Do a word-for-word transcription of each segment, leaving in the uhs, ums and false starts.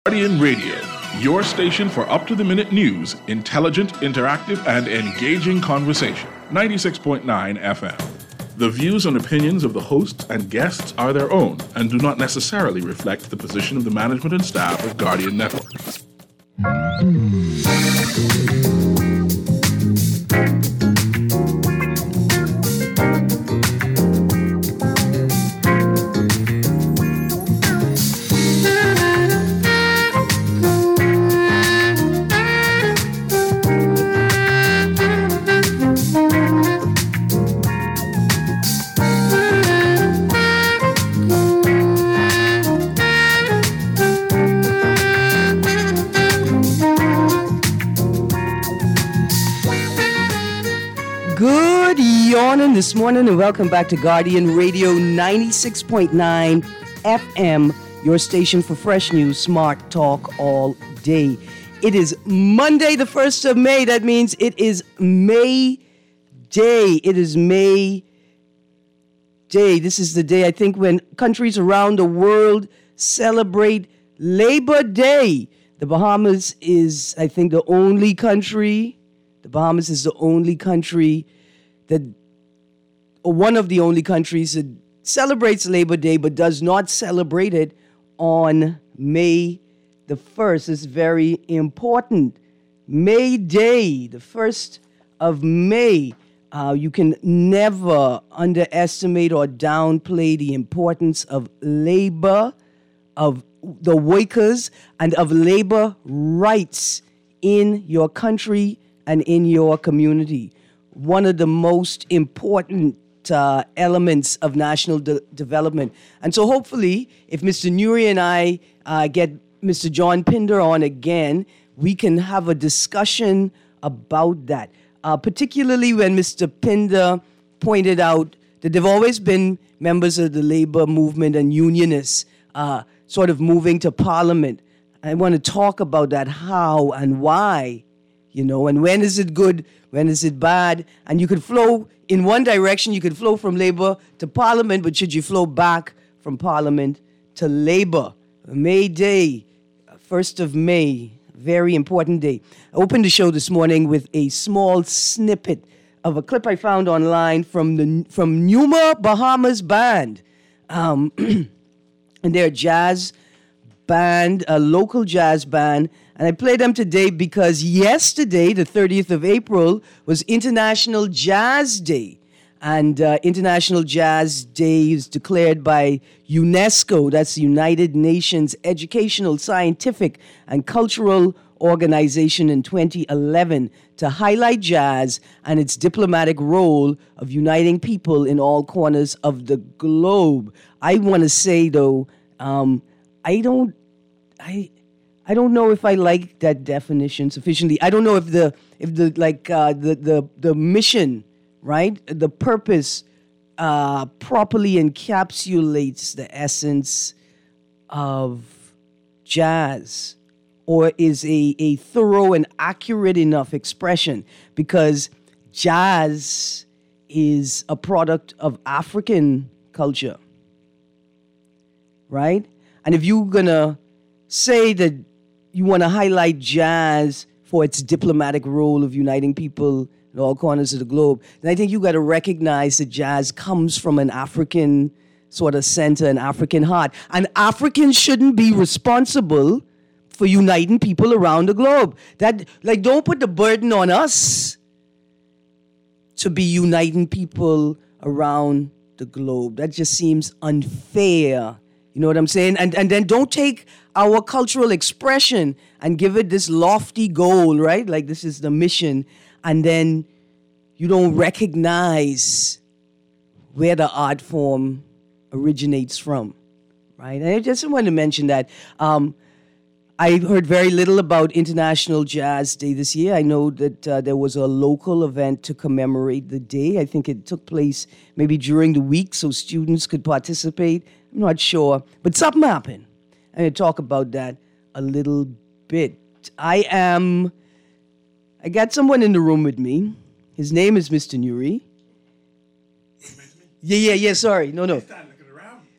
Guardian Radio, your station for up-to-the-minute news, intelligent, interactive, and engaging conversation. ninety-six point nine F M. The views and opinions of the hosts and guests are their own and do not necessarily reflect the position of the management and staff of Guardian Network. This morning and welcome back to Guardian Radio ninety-six point nine F M, your station for fresh news, smart talk all day. It is Monday, the first of May. That means it is May Day. It is May Day. This is the day, I think, when countries around the world celebrate Labor Day. The Bahamas is, I think, the only country, the Bahamas is the only country that or one of the only countries that celebrates Labor Day but does not celebrate it on May the first. It's very important. May Day, the first of May. Uh, you can never underestimate or downplay the importance of labor, of the workers, and of labor rights in your country and in your community. One of the most important Uh, elements of national de- development. And so hopefully, if Mister Nuri and I uh, get Mister John Pinder on again, we can have a discussion about that. Uh, particularly when Mister Pinder pointed out that there have always been members of the labor movement and unionists uh, sort of moving to parliament. I want to talk about that, how and why, you know, and when is it good, when is it bad? And you could flow in one direction, you could flow from labor to parliament, but should you flow back from parliament to labor? May Day, first of May, very important day. I opened the show this morning with a small snippet of a clip I found online from the from Numa Bahamas Band. Um, and they're a jazz band, a local jazz band. And I play them today because yesterday, the thirtieth of April, was International Jazz Day. And uh, International Jazz Day is declared by UNESCO, that's the United Nations Educational, Scientific, and Cultural Organization in twenty eleven to highlight jazz and its diplomatic role of uniting people in all corners of the globe. I want to say, though, um, I don't... I. I don't know if I like that definition sufficiently. I don't know if the if the like uh, the the the mission, right, the purpose, uh, properly encapsulates the essence of jazz, or is a a thorough and accurate enough expression, because jazz is a product of African culture, right? And if you're gonna say that you want to highlight jazz for its diplomatic role of uniting people in all corners of the globe, then I think you got to recognize that jazz comes from an African sort of center, an African heart. And Africans shouldn't be responsible for uniting people around the globe. That, like, don't put the burden on us to be uniting people around the globe. That just seems unfair. You know what I'm saying? And and then don't take our cultural expression and give it this lofty goal, right? Like this is the mission. And then you don't recognize where the art form originates from, right? And I just wanted to mention that. Um, I heard very little about International Jazz Day this year. I know that uh, there was a local event to commemorate the day. I think it took place maybe during the week so students could participate. I'm not sure. But something happened. I'm going to talk about that a little bit. I am, I got someone in the room with me. His name is Mister Nuri. Yeah, yeah, yeah, sorry. No, no.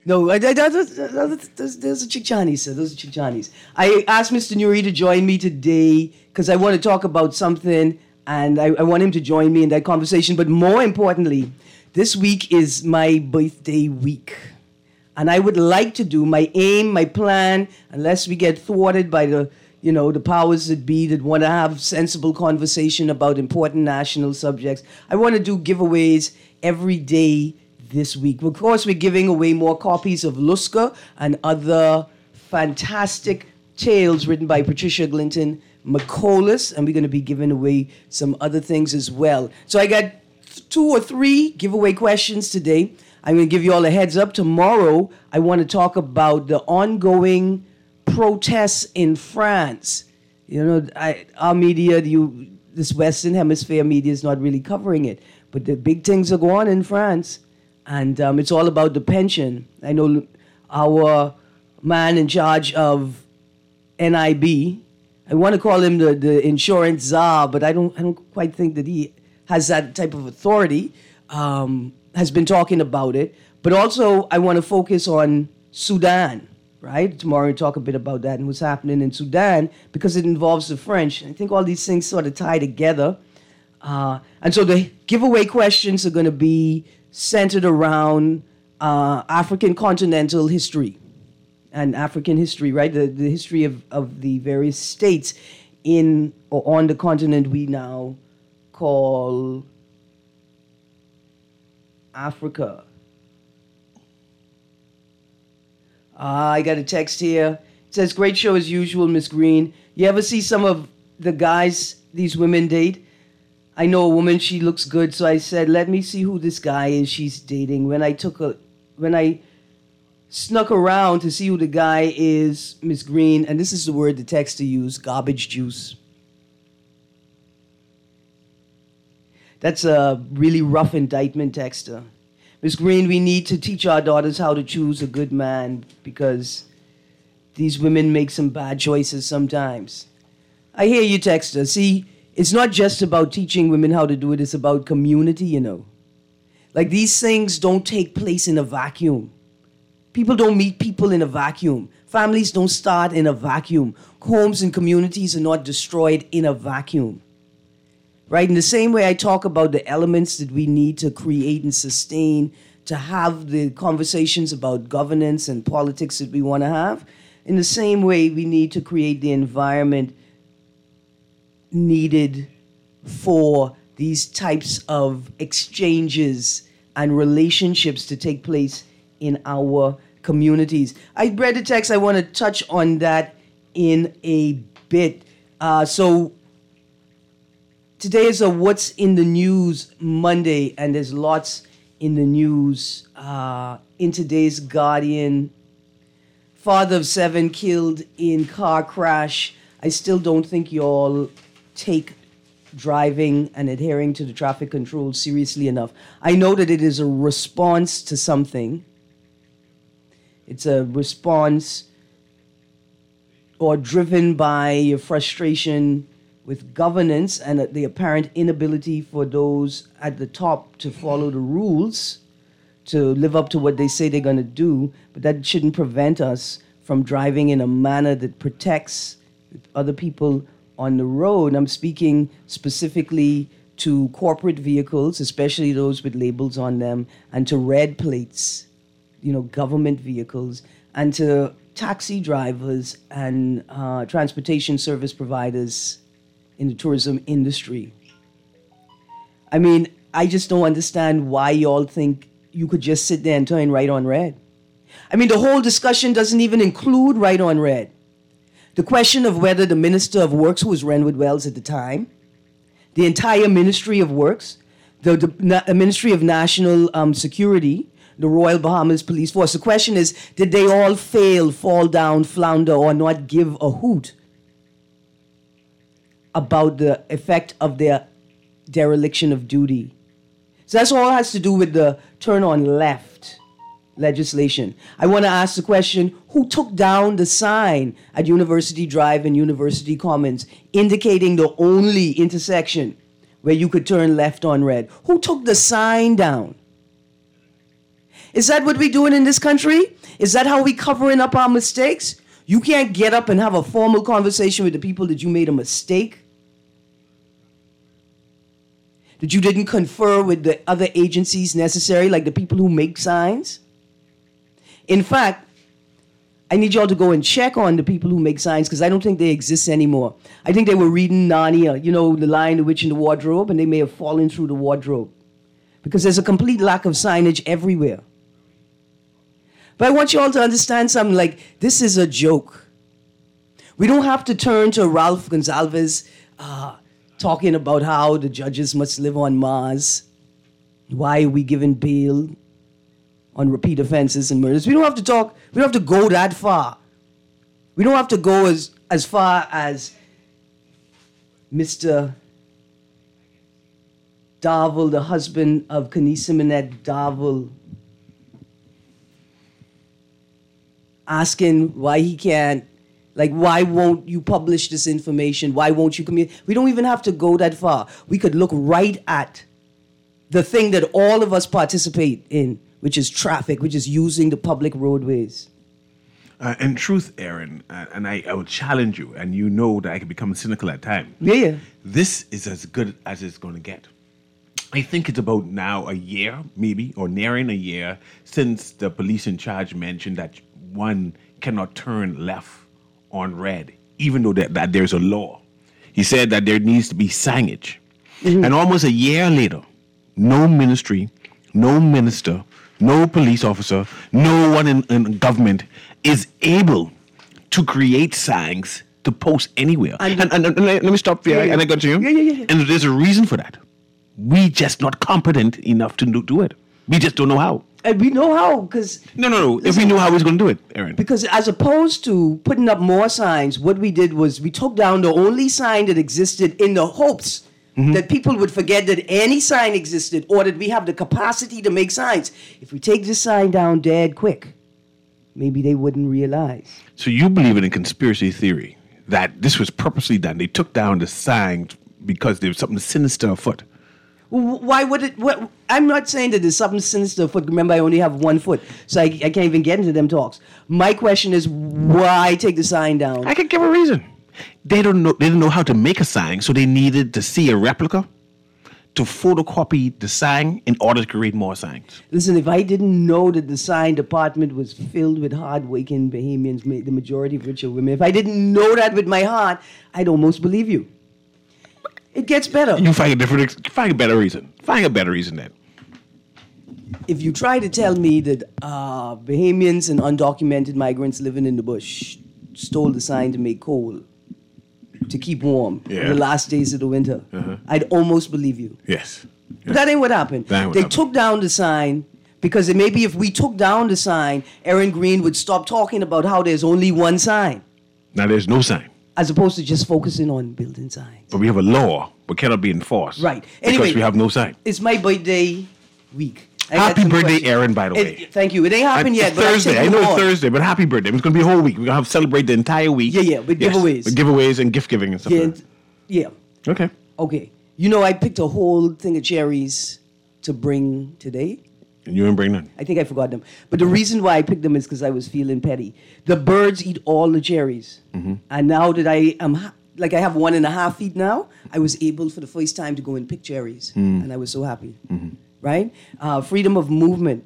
No, I, I, those, those, those are Chichanis, sir. Those are Chichanis. I asked Mister Nuri to join me today because I want to talk about something, and I, I want him to join me in that conversation. But more importantly, this week is my birthday week. And I would like to do my aim, my plan, unless we get thwarted by the, you know, the powers that be that want to have sensible conversation about important national subjects. I want to do giveaways every day this week. Of course, we're giving away more copies of Luska and other fantastic tales written by Patricia Glinton McCollis, and we're going to be giving away some other things as well. So I got two or three giveaway questions today. I'm going to give you all a heads up. Tomorrow, I want to talk about the ongoing protests in France. You know, I, our media, you, this Western Hemisphere media is not really covering it. But the big things are going on in France. And um, it's all about the pension. I know our man in charge of N I B, I want to call him the, the insurance czar, but I don't, I don't quite think that he has that type of authority. Um, has been talking about it, but also I want to focus on Sudan, right? Tomorrow we'll talk a bit about that and what's happening in Sudan because it involves the French. I think all these things sort of tie together. Uh, and so the giveaway questions are going to be centered around uh, African continental history and African history, right? The, the history of, of the various states in or on the continent we now call Africa. Uh, I got a text here. It says, great show as usual, Miss Green. You ever see some of the guys these women date? I know a woman, she looks good, so I said, let me see who this guy is she's dating. When I took a, when I snuck around to see who the guy is, Miss Green, and this is the word the texter used, garbage juice. That's a really rough indictment, texter. Miss Green, we need to teach our daughters how to choose a good man because these women make some bad choices sometimes. I hear you, texter. See, it's not just about teaching women how to do it. It's about community, you know. Like, these things don't take place in a vacuum. People don't meet people in a vacuum. Families don't start in a vacuum. Homes and communities are not destroyed in a vacuum. Right? In the same way I talk about the elements that we need to create and sustain to have the conversations about governance and politics that we want to have, in the same way we need to create the environment needed for these types of exchanges and relationships to take place in our communities. I read the text. I want to touch on that in a bit. Uh, so today is a What's in the News Monday, and there's lots in the news. Uh, in today's Guardian, father of seven killed in car crash. I still don't think y'all take driving and adhering to the traffic controls seriously enough. I know that it is a response to something. It's a response or driven by your frustration with governance and the apparent inability for those at the top to follow the rules, to live up to what they say they're going to do, but that shouldn't prevent us from driving in a manner that protects other people on the road. I'm speaking specifically to corporate vehicles, especially those with labels on them, and to red plates, you know, government vehicles, and to taxi drivers and uh, transportation service providers in the tourism industry. I mean, I just don't understand why y'all think you could just sit there and turn right on red. I mean, the whole discussion doesn't even include right on red. The question of whether the Minister of Works, who was Renwood Wells at the time, the entire Ministry of Works, the, the Na- Ministry of National um, Security, the Royal Bahamas Police Force, the question is, did they all fail, fall down, flounder, or not give a hoot about the effect of their dereliction of duty? So that's all it has to do with the turn on left legislation. I want to ask the question, who took down the sign at University Drive and University Commons indicating the only intersection where you could turn left on red? Who took the sign down? Is that what we're doing in this country? Is that how we covering up our mistakes? You can't get up and have a formal conversation with the people that you made a mistake, that you didn't confer with the other agencies necessary, like the people who make signs. In fact, I need y'all to go and check on the people who make signs, because I don't think they exist anymore. I think they were reading Narnia, you know, The Lion, the Witch, and the Wardrobe, and they may have fallen through the wardrobe, because there's a complete lack of signage everywhere. But I want you all to understand something, like, this is a joke. We don't have to turn to Ralph Gonsalves uh, talking about how the judges must live on Mars. Why are we giving bail on repeat offenses and murders? We don't have to talk, we don't have to go that far. We don't have to go as, as far as Mister Darville, the husband of Kanisa Minette Darville, asking why he can't, like, why won't you publish this information? Why won't you communicate? We don't even have to go that far. We could look right at the thing that all of us participate in, which is traffic, which is using the public roadways. Uh, in truth, Aaron, uh, and I, I would challenge you, and you know that I can become cynical at times. Yeah, yeah. This is as good as it's going to get. I think it's about now a year, maybe, or nearing a year, since the police in charge mentioned that one cannot turn left on red, even though that, that there's a law. He said that there needs to be signage. Mm-hmm. And almost a year later, no ministry, no minister, no police officer, no one in, in government is able to create signs to post anywhere. And, and, and, and let me stop there, yeah, yeah. and I got to you. Yeah, yeah, yeah. And there's a reason for that. We just not competent enough to do, do it. We just don't know how. And we know how, because... No, no, no. If we knew how, we was going to do it, Aaron. Because as opposed to putting up more signs, what we did was we took down the only sign that existed in the hopes mm-hmm. that people would forget that any sign existed, or that we have the capacity to make signs. If we take this sign down dead quick, maybe they wouldn't realize. So you believe in a conspiracy theory that this was purposely done. They took down the sign because there was something sinister afoot. Why would it? What, I'm not saying that there's something sinister afoot. Remember, I only have one foot, so I, I can't even get into them talks. My question is, why take the sign down? I can give a reason. They don't know. They didn't know how to make a sign, so they needed to see a replica to photocopy the sign in order to create more signs. Listen, if I didn't know that the sign department was filled with hard-working Bahamians, the majority of which are women, if I didn't know that with my heart, I'd almost believe you. It gets better. You find a different, find a better reason. Find a better reason then. If you try to tell me that uh, Bahamians and undocumented migrants living in the bush stole the sign to make coal, to keep warm yeah. in the last days of the winter, uh-huh. I'd almost believe you. Yes. yes. But that ain't what happened. That ain't what they happened. took down the sign because it, maybe if we took down the sign, Aaron Green would stop talking about how there's only one sign. Now there's no sign. As opposed to just focusing on building signs. But we have a law, but cannot be enforced. Right. Because Anyway, we have no sign. It's my birthday week. I happy birthday, questions. Aaron, by the way. It, thank you. It ain't happened it's yet. Thursday. But I know it's on. Thursday, but happy birthday. It's going to be a whole week. We're going to have to celebrate the entire week. Yeah, yeah, with yes, giveaways. With giveaways and gift giving and stuff Yeah, like that. yeah. Okay. Okay. You know, I picked a whole thing of cherries to bring today. And you didn't bring none? I think I forgot them. But the reason why I picked them is because I was feeling petty. The birds eat all the cherries. Mm-hmm. And now that I am... Ha- like I have one and a half feet now, I was able for the first time to go and pick cherries. Mm. And I was so happy, mm-hmm. right? Uh, freedom of movement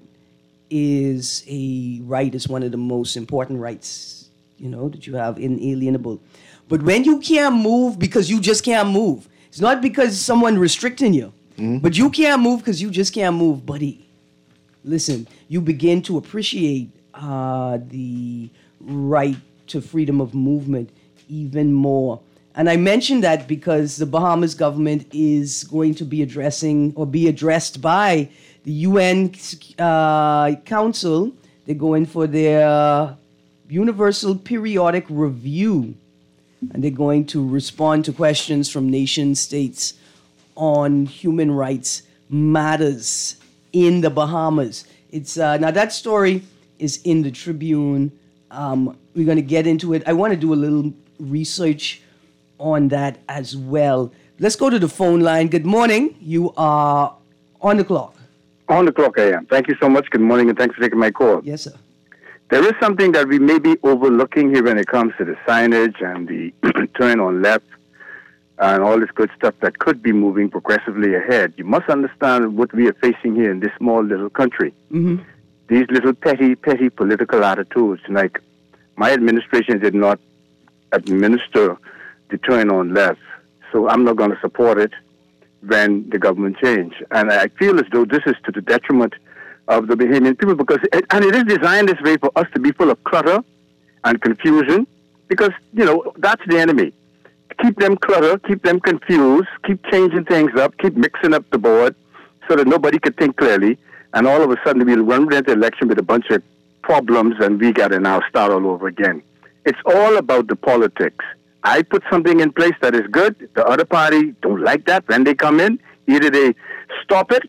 is a right. It's one of the most important rights, you know, that you have, inalienable. But when you can't move because you just can't move, it's not because someone restricting you, mm. but you can't move because you just can't move, buddy. Listen, you begin to appreciate uh, the right to freedom of movement even more. And I mention that because the Bahamas government is going to be addressing or be addressed by the U N uh, Council. They're going for their Universal Periodic Review. And they're going to respond to questions from nation states on human rights matters in the Bahamas. It's uh, now that story is in the Tribune. Um, we're going to get into it. I want to do a little research on that as well. Let's go to the phone line. Good morning. You are on the clock. On the clock I am. Thank you so much. Good morning, and thanks for taking my call. Yes, sir. There is something that we may be overlooking here when it comes to the signage and the turn on left and all this good stuff that could be moving progressively ahead. You must understand what we are facing here in this small little country. Mm-hmm. These little petty, petty political attitudes, like my administration did not administer the turn on left, so I'm not going to support it when the government change. And I feel as though this is to the detriment of the Bahamian people, because it, and it is designed this way for us to be full of clutter and confusion, because, you know, that's the enemy. Keep them clutter, keep them confused, keep changing things up, keep mixing up the board so that nobody can think clearly, and all of a sudden we'll run into election with a bunch of problems and we got to now start all over again. It's all about the politics. I put something in place that is good. The other party don't like that. When they come in, either they stop it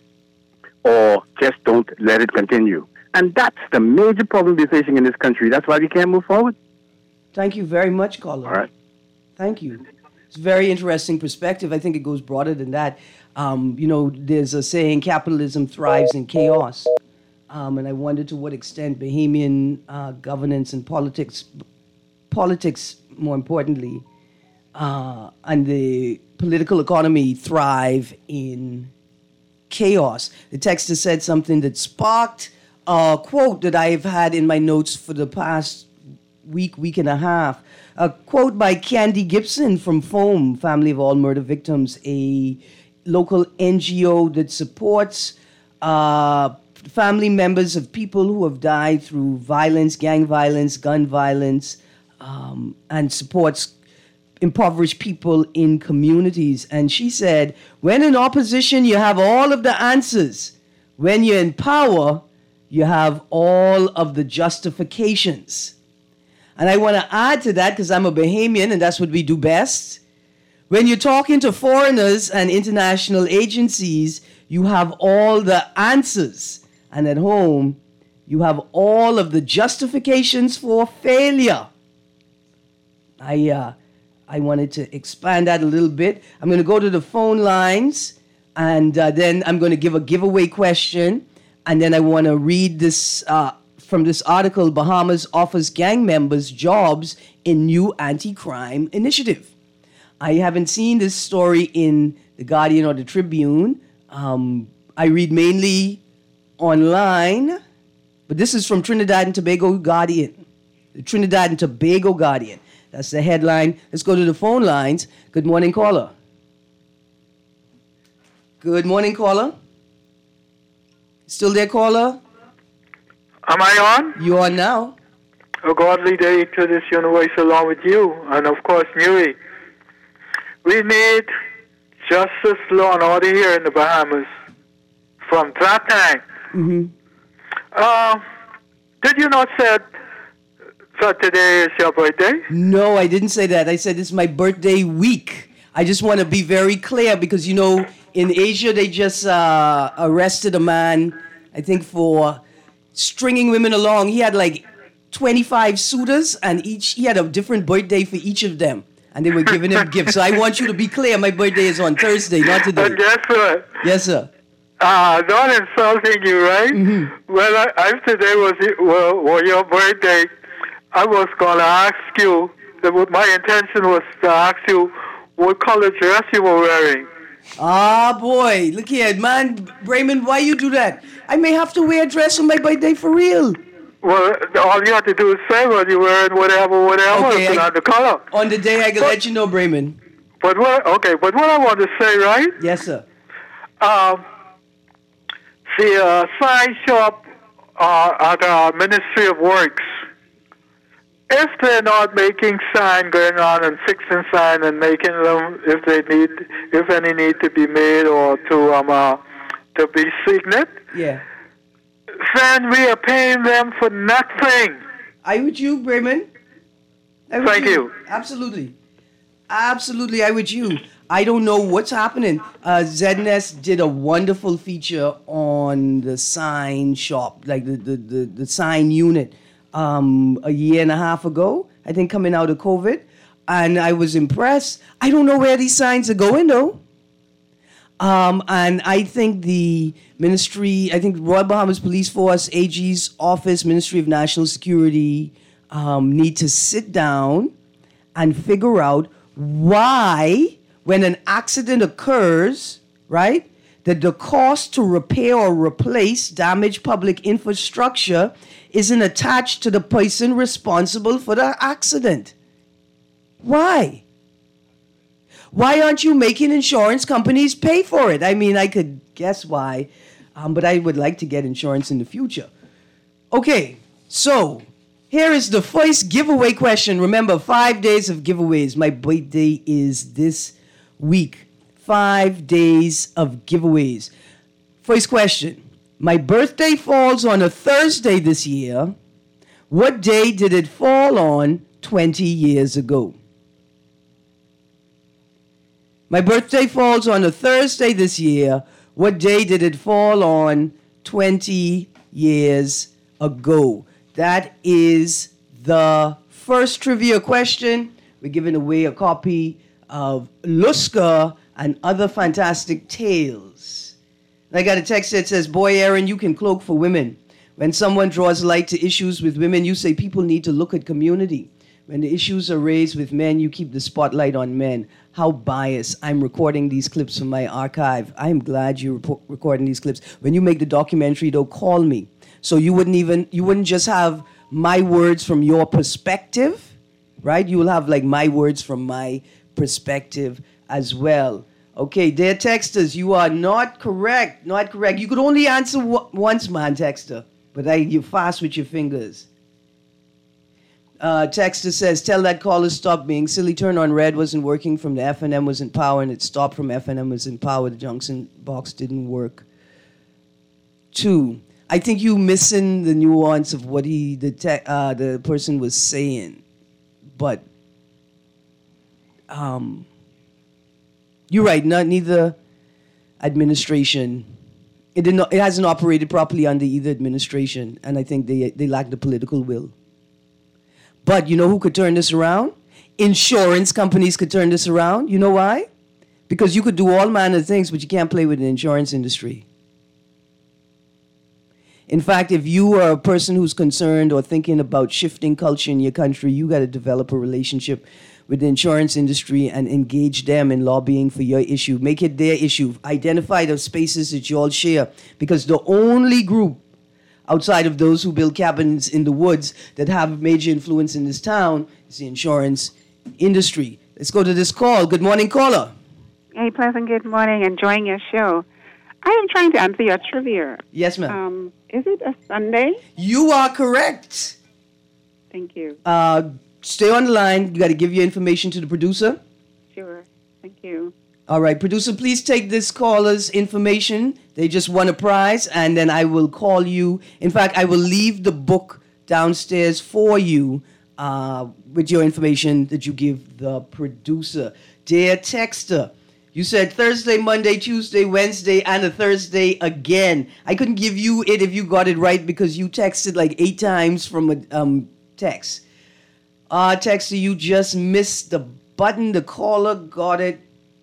or just don't let it continue. And that's the major problem we're facing in this country. That's why we can't move forward. Thank you very much, caller. All right. Thank you. It's a very interesting perspective. I think it goes broader than that. Um, you know, there's a saying, capitalism thrives in chaos. Um, and I wonder to what extent Bahamian uh, governance and politics, politics more importantly, uh, and the political economy thrive in chaos. The texter said something that sparked a quote that I've had in my notes for the past week, week and a half. A quote by Candy Gibson from FOAM, Family of All Murder Victims, a local N G O that supports uh, family members of people who have died through violence, gang violence, gun violence, um, and supports impoverished people in communities. And she said, when in opposition, you have all of the answers. When you're in power, you have all of the justifications. And I want to add to that, because I'm a Bahamian and that's what we do best. When you're talking to foreigners and international agencies, you have all the answers. And at home, you have all of the justifications for failure. I, uh, I wanted to expand that a little bit. I'm going to go to the phone lines, and uh, then I'm going to give a giveaway question. And then I want to read this uh, from this article, Bahamas offers gang members jobs in new anti-crime initiative. I haven't seen this story in The Guardian or The Tribune. Um, I read mainly online, but this is from Trinidad and Tobago Guardian. The Trinidad and Tobago Guardian. That's the headline. Let's go to the phone lines. Good morning, caller. Good morning, caller. Still there, caller? Am I on? You are now. A godly day to this universe along with you, and of course, Newey. We need justice, law, and order here in the Bahamas from that time. Mm-hmm. Uh, did you not say that today is your birthday? No, I didn't say that. I said it's my birthday week. I just want to be very clear because, you know, in Asia, they just uh, arrested a man, I think, for stringing women along. He had like twenty-five suitors, and each he had a different birthday for each of them. And they were giving him gifts. So I want you to be clear. My birthday is on Thursday, not today. And guess what? Yes, sir. Uh, not insulting you, right? Mm-hmm. Well, I, if today was, well, was your birthday, I was going to ask you, that my intention was to ask you what color dress you were wearing. Ah, boy. Look here, man. Raymond, why you do that? I may have to wear a dress on my birthday for real. Well, all you have to do is say whether you're wearing whatever, whatever, okay, and I, on the color. On the day I can but, let you know, Brayman. But what, okay, but what I want to say, right? Yes, sir. Um, the uh, sign shop uh, at the Ministry of Works, if they're not making sign going on and fixing sign and making them, if they need, if any need to be made or to um uh, to be signet, yeah. then we are paying them for nothing. I with you, Brayman. I with Thank you. you. Absolutely. Absolutely, I with you. I don't know what's happening. Uh, Z N S did a wonderful feature on the sign shop, like the, the, the, the sign unit, um, a year and a half ago, I think coming out of COVID. And I was impressed. I don't know where these signs are going, though. Um, and I think the ministry, I think Royal Bahamas Police Force, A G's office, Ministry of National Security, um, need to sit down and figure out why, when an accident occurs, right, that the cost to repair or replace damaged public infrastructure isn't attached to the person responsible for the accident. Why? Why aren't you making insurance companies pay for it? I mean, I could guess why, um, but I would like to get insurance in the future. Okay, so here is the first giveaway question. Remember, five days of giveaways. My birthday is this week. Five days of giveaways. First question. My birthday falls on a Thursday this year. What day did it fall on twenty years ago? My birthday falls on a Thursday this year. What day did it fall on twenty years ago? That is the first trivia question. We're giving away a copy of Luska and Other Fantastic Tales. I got a text that says, boy, Aaron, you can cloak for women. When someone draws light to issues with women, you say people need to look at community. When the issues are raised with men, you keep the spotlight on men. How biased. I'm recording these clips from my archive. I'm glad you're rep- recording these clips. When you make the documentary, though, call me. So you wouldn't even, you wouldn't just have my words from your perspective, right? You will have like my words from my perspective as well. Okay, dear texters, you are not correct. Not correct. You could only answer w- once, man, texter. But I, you're fast with your fingers. Uh, texter says, tell that caller stop being silly. Turn on red wasn't working from the F N M was in power, and it stopped from F N M was in power. The junction box didn't work. Two, I think you missing the nuance of what he the te- uh, the person was saying, but um, you're right. Not neither administration. It did not. It hasn't operated properly under either administration, and I think they they lack the political will. But you know who could turn this around? Insurance companies could turn this around. You know why? Because you could do all manner of things, but you can't play with the insurance industry. In fact, if you are a person who's concerned or thinking about shifting culture in your country, you got to develop a relationship with the insurance industry and engage them in lobbying for your issue. Make it their issue. Identify the spaces that you all share. Because the only group outside of those who build cabins in the woods that have major influence in this town is the insurance industry. Let's go to this call. Good morning, caller. Hey, Pleasant, good morning. Enjoying your show. I am trying to answer your trivia. Yes, ma'am. Um, is it a Sunday? You are correct. Thank you. Uh, stay on the line. You got to give your information to the producer. Sure. Thank you. All right, producer, please take this caller's information. They just won a prize, and then I will call you. In fact, I will leave the book downstairs for you uh, with your information that you give the producer. Dear texter, you said Thursday, Monday, Tuesday, Wednesday, and a Thursday again. I couldn't give you it if you got it right because you texted like eight times from a um, text. Uh, texter, you just missed the button. The caller got it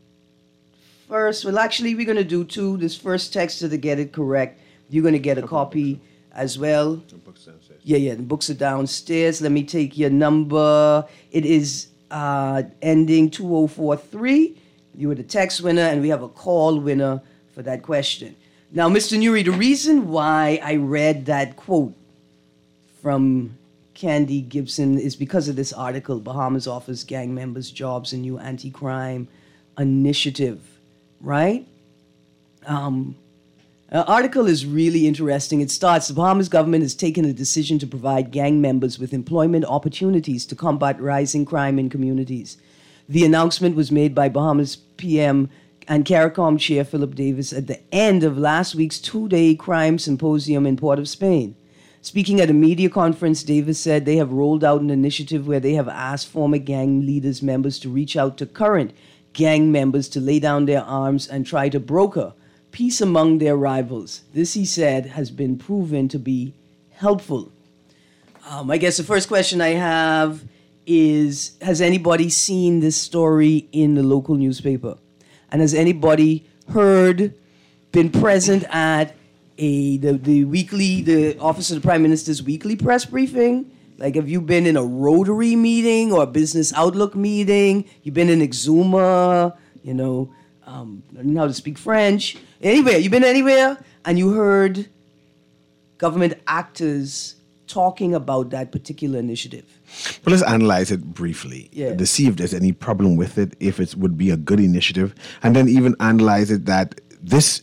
first. Well, actually, we're going to do two. This first texter to get it correct, you're going to get a copy as well. The book's downstairs. Yeah, yeah, the books are downstairs. Let me take your number. It is uh, ending two oh four three. You were the text winner, and we have a call winner for that question. Now, Mister Newry, the reason why I read that quote from Candy Gibson is because of this article, Bahamas offers gang members jobs in new anti-crime initiative, right? Um, the article is really interesting. It starts, the Bahamas government has taken a decision to provide gang members with employment opportunities to combat rising crime in communities. The announcement was made by Bahamas P M and CARICOM Chair Philip Davis at the end of last week's two-day crime symposium in Port of Spain. Speaking at a media conference, Davis said they have rolled out an initiative where they have asked former gang leaders members to reach out to current gang members to lay down their arms and try to broker peace among their rivals. This, he said, has been proven to be helpful. Um, I guess the first question I have is, has anybody seen this story in the local newspaper? And has anybody heard, been present at a the, the weekly, the Office of the Prime Minister's weekly press briefing? Like, have you been in a Rotary meeting or a Business Outlook meeting? You've been in Exuma, you know, um, learning how to speak French. Anywhere, you've been anywhere and you heard government actors talking about that particular initiative? But let's analyze it briefly Yeah. to see if there's any problem with it, if it would be a good initiative, and then even analyze it that this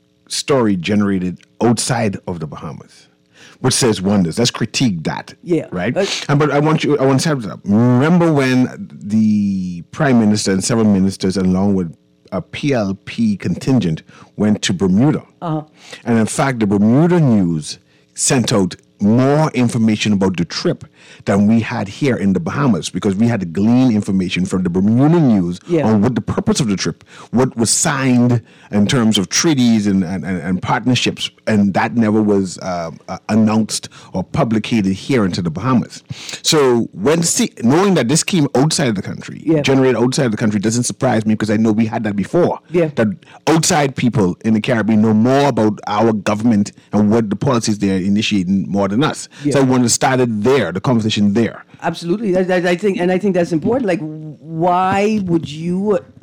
story generated outside of the Bahamas, which says wonders. Let's critique that. Yeah. Right? Uh, and but I want you I want to set it up. Remember when the Prime Minister and several ministers along with a P L P contingent went to Bermuda. Uh-huh. And in fact, the Bermuda News sent out more information about the trip than we had here in the Bahamas, because we had to glean information from the Bermuda News Yeah. on what the purpose of the trip, what was signed in terms of treaties and, and, and, and partnerships, and that never was uh, uh, announced or publicated here into the Bahamas. So when see, knowing that this came outside of the country, Yeah. generated outside of the country, doesn't surprise me, because I know we had that before. Yeah. That outside people in the Caribbean know more about our government and what the policies they're initiating more than us. Yeah. So I wanted to start it there, the conversation there. Absolutely. I, I, I think, and I think that's important. Like, why would you uh,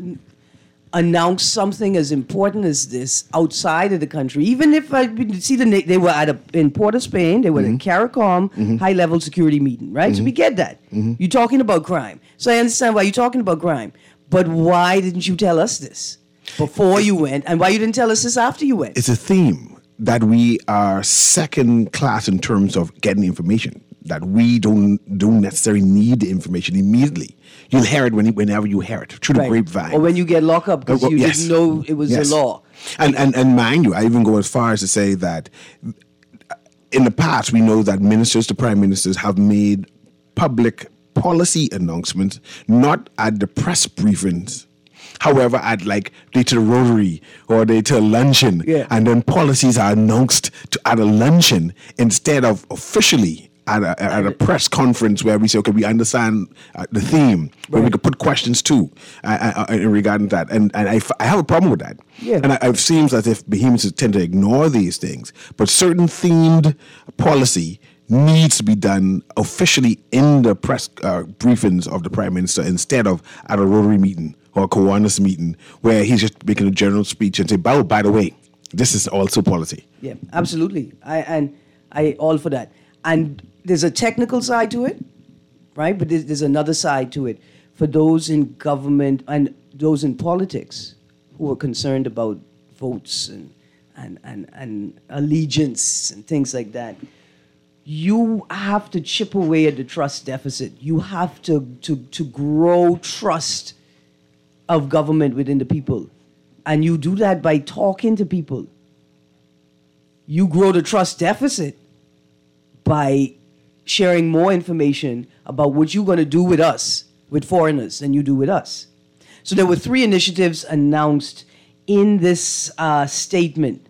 announce something as important as this outside of the country? Even if I see the na- they were at a in Port of Spain, they were Mm-hmm. at a CARICOM high level security meeting, right? So we get that. Mm-hmm. You're talking about crime, so I understand why you're talking about crime. But why didn't you tell us this before you went, and why you didn't tell us this after you went? It's a theme that we are second class in terms of getting information, that we don't don't necessarily need the information immediately. You'll hear it when, whenever you hear it, through the Right. grapevine. Or when you get locked up because Uh, well, you yes. didn't know it was Yes. a law. And, and and mind you, I even go as far as to say that in the past, we know that ministers to prime ministers have made public policy announcements, not at the press briefings. However, at like they to the Rotary or they to a luncheon, Yeah. and then policies are announced to, at a luncheon instead of officially at a, at a press conference where we say, okay, we understand uh, the theme, where we Right. could put questions too uh, uh, in regarding that. And and I, f- I have a problem with that. Yeah. And I, it seems as if behemoths tend to ignore these things. But certain themed policy needs to be done officially in the press uh, briefings of the Prime Minister instead of at a Rotary meeting or a Kiwanis meeting where he's just making a general speech and say, oh, by the way, this is also policy. Yeah, absolutely. I and I all for that. And there's a technical side to it, right? But there's, there's another side to it for those in government and those in politics who are concerned about votes and and and, and allegiance and things like that. You have to chip away at the trust deficit. You have to to to grow trust of government within the people. And you do that by talking to people. You grow the trust deficit by sharing more information about what you're going to do with us, with foreigners, than you do with us. So there were three initiatives announced in this uh, statement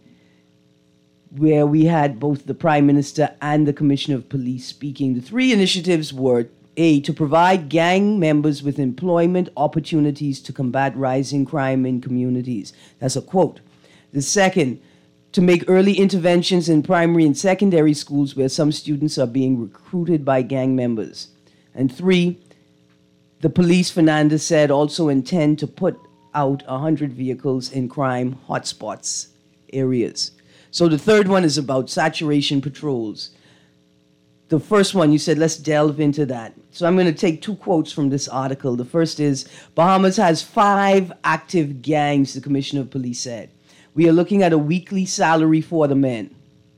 where we had both the Prime Minister and the Commissioner of Police speaking. The three initiatives were A, to provide gang members with employment opportunities to combat rising crime in communities. That's a quote. The second, to make early interventions in primary and secondary schools where some students are being recruited by gang members. And three, the police, Fernandez said, also intend to put out one hundred vehicles in crime hotspots areas. So the third one is about saturation patrols. The first one, you said, let's delve into that. So I'm going to take two quotes from this article. The first is, Bahamas has five active gangs, the Commissioner of Police said. We are looking at a weekly salary for the men.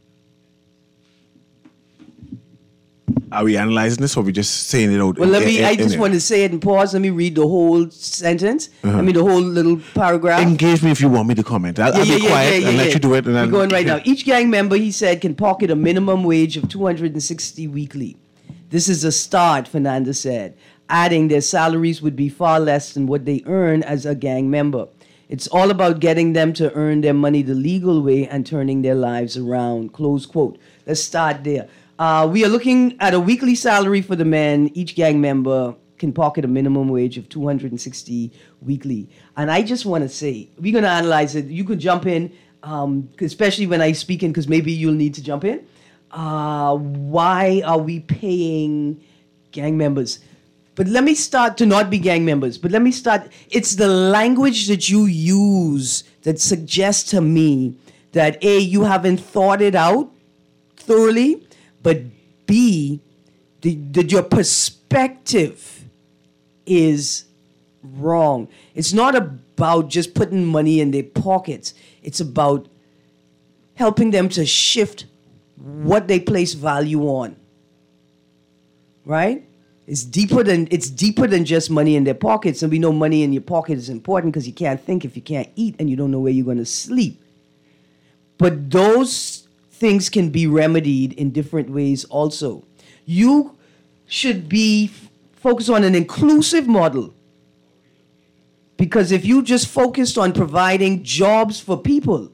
Are we analyzing this or are we just saying it out? Well, let in- me, in- I in just there? want to say it and pause. Let me read the whole sentence. I mean, the whole little paragraph. Engage me if you want me to comment. I'll, I'll be quiet and let you do it. And We're I'll, going right now. Each gang member, he said, can pocket a minimum wage of two hundred sixty weekly. This is a start, Fernandez said, adding their salaries would be far less than what they earn as a gang member. It's all about getting them to earn their money the legal way and turning their lives around, close quote. Let's start there. Uh, we are looking at a weekly salary for the men. Each gang member can pocket a minimum wage of two hundred sixty weekly. And I just want to say, we're going to analyze it. You could jump in, um, especially when I speak in, because maybe you'll need to jump in. Uh, why are we paying gang members? But let me start to not be gang members. But let me start. It's the language that you use that suggests to me that A, you haven't thought it out thoroughly, but B, that your perspective is wrong. It's not about just putting money in their pockets. It's about helping them to shift what they place value on. Right? It's deeper than it's deeper than just money in their pockets. And we know money in your pocket is important because you can't think if you can't eat and you don't know where you're going to sleep. But those things can be remedied in different ways also. You should be f- focused on an inclusive model. Because if you just focused on providing jobs for people,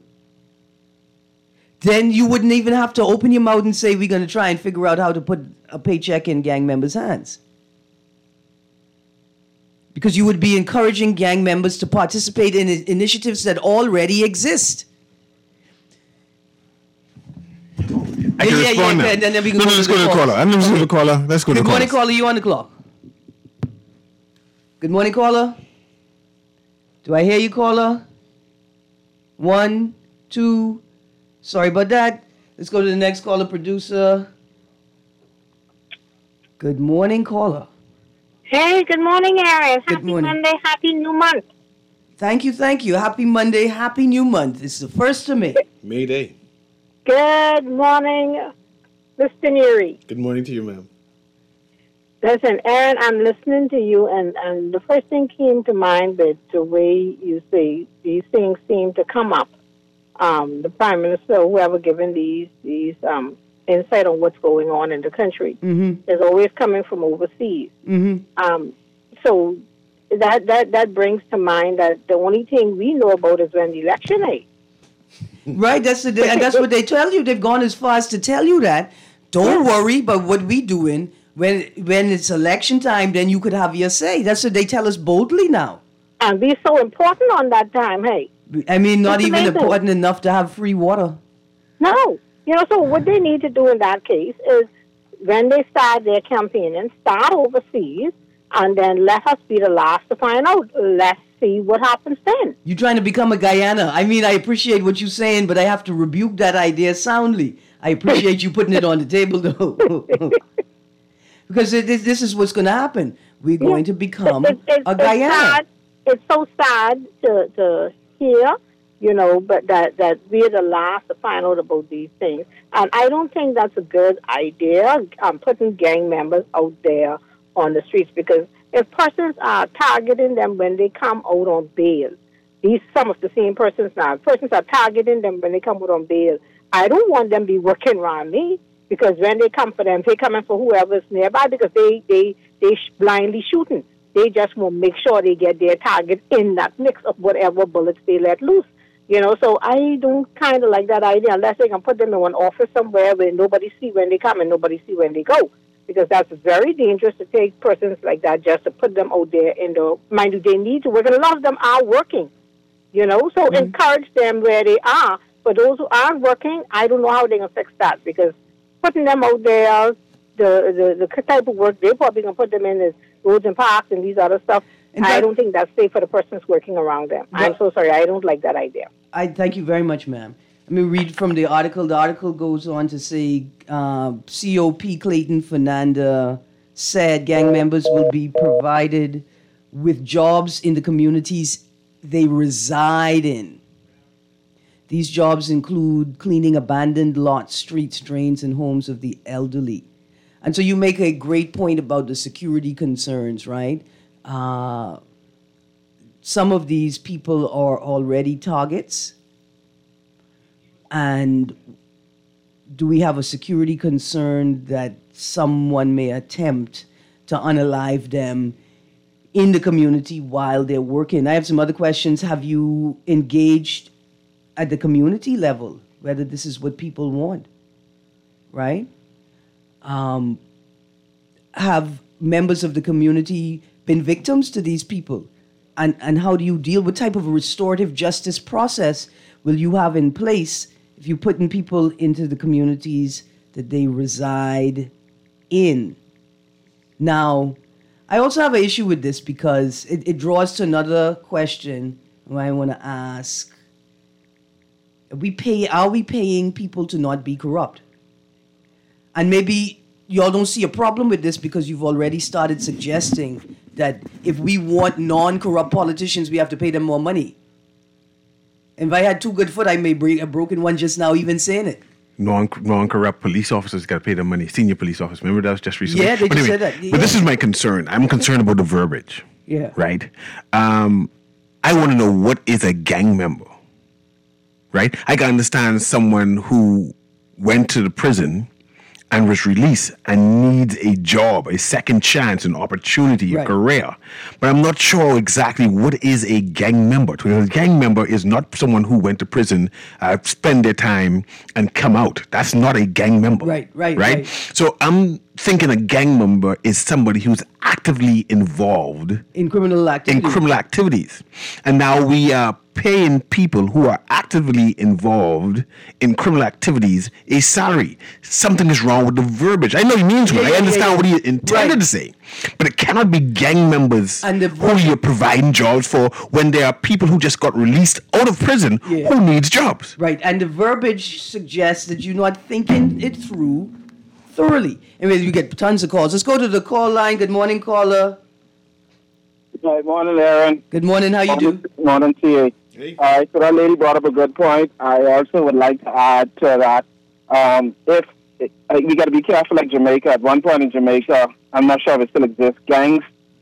then you wouldn't even have to open your mouth and say, we're going to try and figure out how to put a paycheck in gang members' hands. Because you would be encouraging gang members to participate in I- initiatives that already exist. I can yeah, respond yeah, now. and then we can no, go no, to let's the go to the call. caller. I'm just going to caller. Let's go to Good the morning, caller. caller. You on the clock? Good morning, caller. Do I hear you, caller? One, two. Sorry about that. Let's go to the next caller, producer. Good morning, caller. Hey, good morning, Arius. Good Happy morning. Monday, happy new month. Thank you, thank you. Happy Monday, happy new month. It's the first of May. May Day. Good morning, Mister Neary. Good morning to you, ma'am. Listen, Aaron, I'm listening to you, and, and the first thing came to mind that the way you say these things seem to come up. Um, the Prime Minister, whoever given these these um, insight on what's going on in the country, Mm-hmm. is always coming from overseas. Mm-hmm. Um, so that, that, that brings to mind that the only thing we know about is when the election is. Right, that's the and that's what they tell you. They've gone as far as to tell you that. Don't worry about what we doing. When when it's election time, then you could have your say. That's what they tell us boldly now. And be so important on that time, hey. I mean, not That's even amazing. important enough to have free water. No. You know, so what they need to do in that case is when they start their campaigning, start overseas, and then let us be the last to find out. Let's see what happens then. You're trying to become a Guyana. I mean, I appreciate what you're saying, but I have to rebuke that idea soundly. I appreciate you putting it on the table, though. Because it, this, this is what's going to happen. We're going to become It- it- a it's Guyana. sad. It's so sad to, to hear, you know, but that, that we're the last to find out about these things. And I don't think that's a good idea, um, putting gang members out there on the streets, because if persons are targeting them when they come out on bail, these some of the same persons now, persons are targeting them when they come out on bail. I don't want them to be working around me, because when they come for them, they coming for whoever's nearby, because they, they, they sh- blindly shooting. They just will make sure they get their target in that mix of whatever bullets they let loose. You know, so I don't kind of like that idea unless they can put them in one office somewhere where nobody see when they come and nobody see when they go. Because that's very dangerous to take persons like that just to put them out there in the, mind you, they need to work. And a lot of them are working, you know, so mm-hmm. encourage them where they are. For those who aren't working, I don't know how they're going to fix that, because putting them out there, the, the, the type of work they're probably going to put them in is roads and parks and these other stuff. And I that- don't think that's safe for the persons working around them. But- I'm so sorry. I don't like that idea. I thank you very much, ma'am. Let me read from the article. The article goes on to say uh, C O P Clayton Fernanda said gang members will be provided with jobs in the communities they reside in. These jobs include cleaning abandoned lots, streets, drains, and homes of the elderly. And so you make a great point about the security concerns, right? Uh, some of these people are already targets. And do we have a security concern that someone may attempt to unalive them in the community while they're working? I have some other questions. Have you engaged at the community level, whether this is what people want, right? Um, have members of the community been victims to these people? And and how do you deal? What type of a restorative justice process will you have in place if you're putting people into the communities that they reside in? Now, I also have an issue with this because it, it draws to another question I want to ask. We pay, are we paying people to not be corrupt? And maybe y'all don't see a problem with this because you've already started suggesting that if we want non-corrupt politicians, we have to pay them more money. And if I had two good foot, I may break a broken one just now even saying it. Non non-corrupt police officers got to pay them money. Senior police officers. Remember that was just recently? Yeah, they but just anyway, said that. Yeah. But this is my concern. I'm concerned about the verbiage. Yeah. Right? Um, I want to know, what is a gang member? Right? I can understand someone who went to the prison and was released and needs a job, a second chance, an opportunity, Right. a career. But I'm not sure exactly what is a gang member. Because a gang member is not someone who went to prison, uh, spend their time, and come out. That's not a gang member. Right, right, right. right. So I'm thinking a gang member is somebody who's actively involved In criminal activity. in criminal activities. And now we are paying people who are actively involved in criminal activities a salary. Something is wrong with the verbiage. I know he means Yeah, well. yeah, I understand yeah, yeah. what he intended Right. to say. But it cannot be gang members And the who you're providing jobs for when there are people who just got released out of prison Yeah. who needs jobs. Right, and the verbiage suggests that you're not thinking it through thoroughly. Anyways, we get tons of calls. Let's go to the call line. Good morning, caller. Good morning, Aaron. Good morning, how you do? Good morning, T A. Hey. All right, so that lady brought up a good point. I also would like to add to that, um, if uh, we got to be careful, like Jamaica. At one point in Jamaica, I'm not sure if it still exists, gangs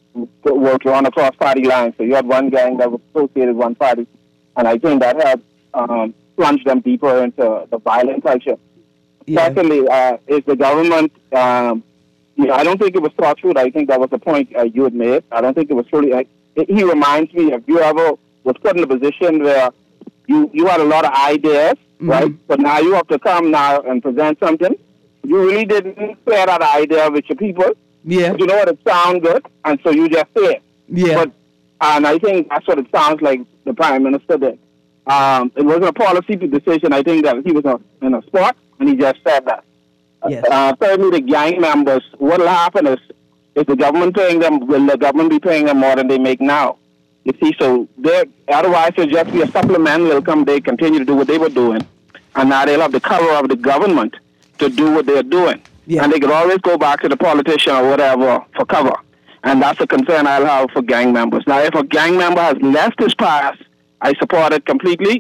were drawn across party lines. So you had one gang that was associated with one party, and I think that helped um, plunge them deeper into the violent culture. Yeah. Secondly, uh, is the government, um, you know, I don't think it was thought through. I think that was the point uh, you had made. I don't think it was truly, like, it, he reminds me, if you ever was put in a position where you, you had a lot of ideas, Mhm. right? But now you have to come now and present something. You really didn't share that idea with your people. Yeah, But you know what? It sounds good, and so you just say it. yeah. But, and I think that's what it sounds like the Prime Minister did. Um, it wasn't a policy decision. I think that he was a, in a spot, and he just said that. Yes. Uh, thirdly, the gang members, what will happen is, is the government paying them, will the government be paying them more than they make now? You see, so they're, otherwise it'll just be a supplemental. They'll come, they continue to do what they were doing. And now they'll have the cover of the government to do what they're doing. Yeah. And they could always go back to the politician or whatever for cover. And that's a concern I'll have for gang members. Now, if a gang member has left his past, I support it completely.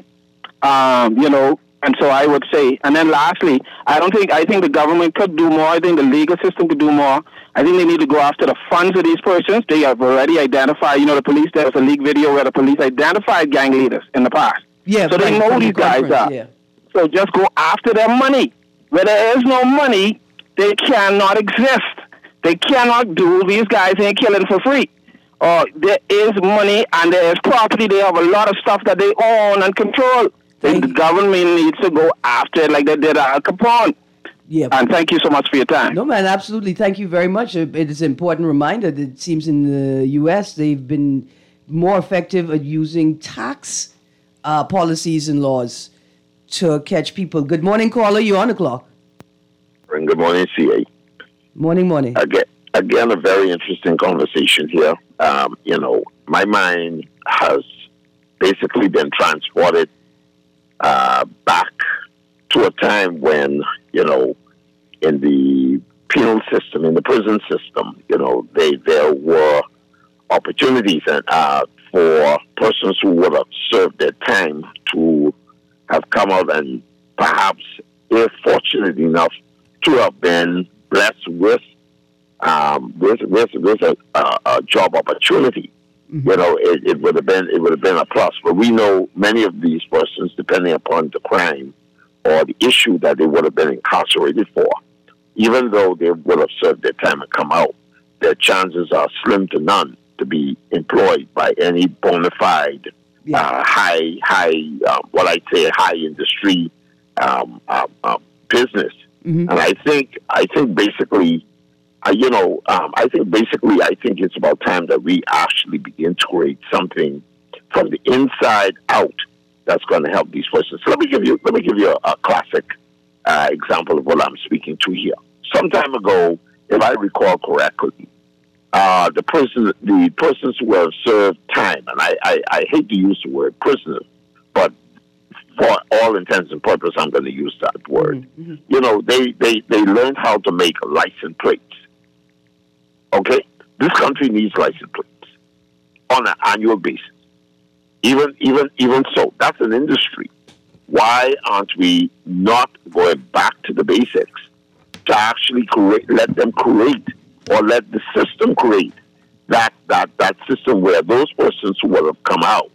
Um, you know, and so I would say, and then lastly, I don't think, I think the government could do more. I think the legal system could do more. I think they need to go after the funds of these persons. They have already identified, you know, the police, there was a leak video where the police identified gang leaders in the past. Yeah, So they right, know from the these guys conference, are. yeah. So just go after their money. Where there is no money, they cannot exist. They cannot do, these guys ain't killing for free. Uh, there is money and there is property. They have a lot of stuff that they own and control. Thank The you. government needs to go after it like they did Al Capone. Yeah. And thank you so much for your time. No, man, absolutely. Thank you very much. It is an important reminder that it seems in the U S they've been more effective at using tax uh, policies and laws to catch people. Good morning, caller. You on the clock? And good morning, C A. Morning, morning. Again, again, a very interesting conversation here. Um, you know, my mind has basically been transported uh, back to a time when, you know, in the penal system, in the prison system, you know, they there were opportunities and, uh, for persons who would have served their time to have come out and perhaps, if fortunate enough, to have been blessed with um, with with, with a, a, a job opportunity. Mm-hmm. You know, it, it would have been it would have been a plus. But we know many of these persons, depending upon the crime or the issue that they would have been incarcerated for, even though they would have served their time and come out, their chances are slim to none to be employed by any bona fide, yeah. uh, high high um, what I say high industry um, uh, uh, business. Mm-hmm. And I think I think basically uh, you know, um, I think basically, I think it's about time that we actually begin to create something from the inside out that's going to help these persons. So let me give you, let me give you a, a classic uh, example of what I'm speaking to here. Some time ago, if I recall correctly, uh, the person, the persons who have served time, and I, I, I hate to use the word prisoner, but for all intents and purposes, I'm going to use that word. Mm-hmm. You know, they, they, they learned how to make license plates. Okay? This country needs license plates on an annual basis. Even, even, even so, that's an industry. Why aren't we not going back to the basics to actually create, let them create, or let the system create that, that, that system where those persons who will have come out,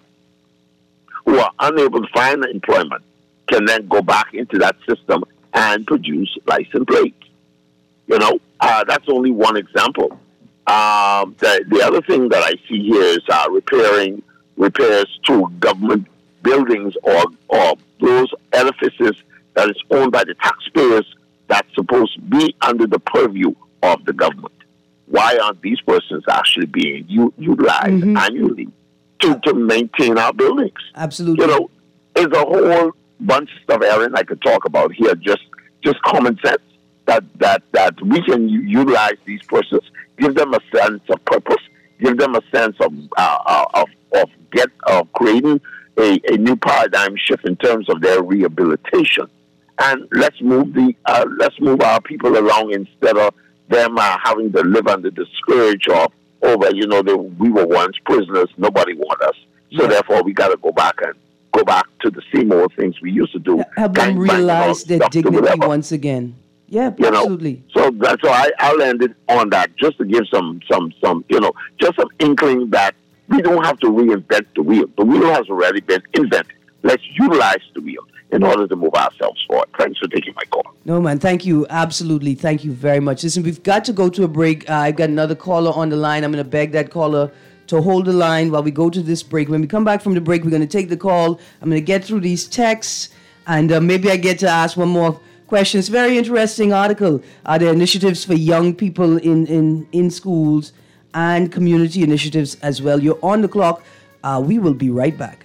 who are unable to find employment, can then go back into that system and produce license plates. You know, uh, that's only one example. Um, the, the other thing that I see here is uh, repairing repairs to government buildings or or those edifices that is owned by the taxpayers that's supposed to be under the purview of the government. Why aren't these persons actually being u- utilized mm-hmm. annually to, to maintain our buildings? Absolutely. You know, there's a whole bunch of stuff, Aaron, I could talk about here, just just common sense, that, that, that we can u- utilize these persons, give them a sense of purpose, give them a sense of uh, of, of get of creating a, a new paradigm shift in terms of their rehabilitation, and let's move the uh, let's move our people along instead of them uh, having to live under the scourge of over. You know, they, we were once prisoners. Nobody wanted us, so yeah. therefore we got to go back and go back to the same old things we used to do. Help them realize their dignity once again. Yeah, you absolutely. Know? So that's why I, I'll end it on that, just to give some, some, some, you know, just some inkling that we don't have to reinvent the wheel. The wheel has already been invented. Let's utilize the wheel in order to move ourselves forward. Thanks for taking my call. No, man, thank you. Absolutely. Thank you very much. Listen, we've got to go to a break. Uh, I've got another caller on the line. I'm going to beg that caller to hold the line while we go to this break. When we come back from the break, we're going to take the call. I'm going to get through these texts, and uh, maybe I get to ask one more question. It's a very interesting article. Are there initiatives for young people in, in, in schools and community initiatives as well? You're on the clock. Uh, we will be right back.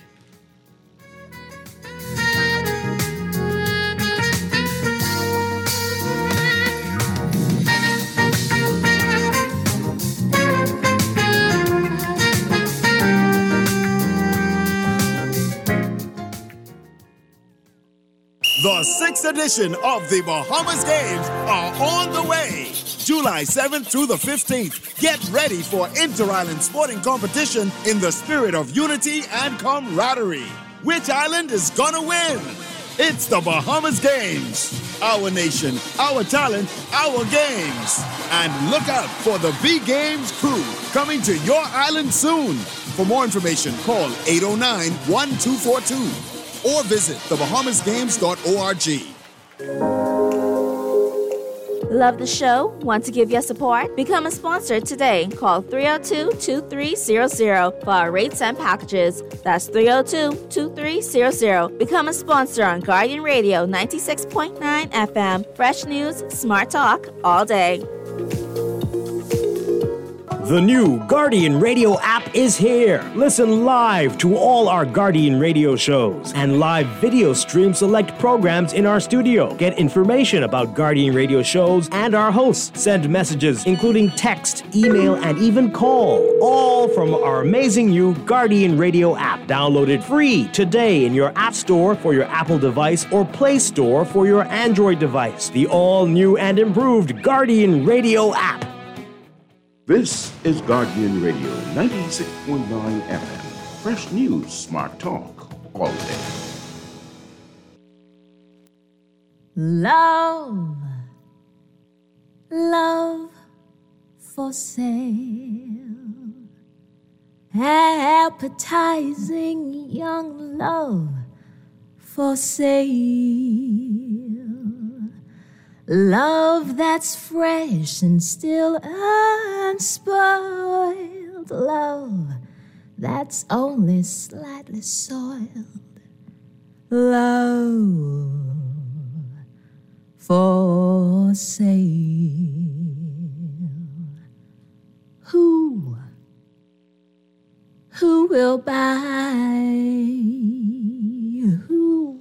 The sixth edition of the Bahamas Games are on the way. July seventh through the fifteenth. Get ready for inter-island sporting competition in the spirit of unity and camaraderie. Which island is gonna win? It's the Bahamas Games. Our nation, our talent, our games. And look out for the B-Games crew coming to your island soon. For more information, call eight oh nine, one two four two. Or visit the bahamas games dot org. Love the show? Want to give your support? Become a sponsor today. Call three oh two, two three zero zero for our rates and packages. That's three oh two, two three zero zero. Become a sponsor on Guardian Radio ninety-six point nine F M. Fresh news, smart talk, all day. The new Guardian Radio app is here. Listen live to all our Guardian Radio shows and live video stream select programs in our studio. Get information about Guardian Radio shows and our hosts. Send messages, including text, email, and even call. All from our amazing new Guardian Radio app. Download it free today in your App Store for your Apple device or Play Store for your Android device. The all-new and improved Guardian Radio app. This is Guardian Radio ninety-six point nine F M. Fresh news, smart talk, all day. Love, love for sale. Appetizing young love for sale. Love that's fresh and still unspoiled. Love that's only slightly soiled. Love for sale. Who, who will buy? Who?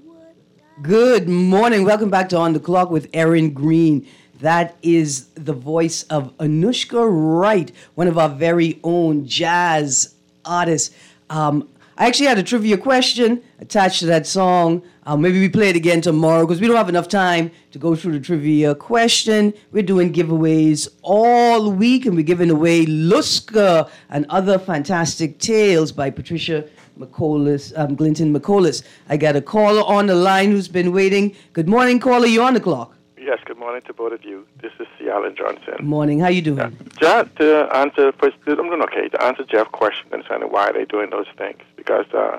Good morning. Welcome back to On the Clock with Erin Green. That is the voice of Anushka Wright, one of our very own jazz artists. Um, I actually had a trivia question attached to that song. Uh, maybe we play it again tomorrow because we don't have enough time to go through the trivia question. We're doing giveaways all week, and we're giving away Luska and Other Fantastic Tales by Patricia McCollis, um, Glinton McCollis. I got a caller on the line who's been waiting. Good morning, caller. You're on the clock. Yes, good morning to both of you. This is C. Alan Johnson. Morning. How you doing? Yeah. Just to answer first, I'm doing okay. To answer Jeff's question concerning why they're doing those things, because uh,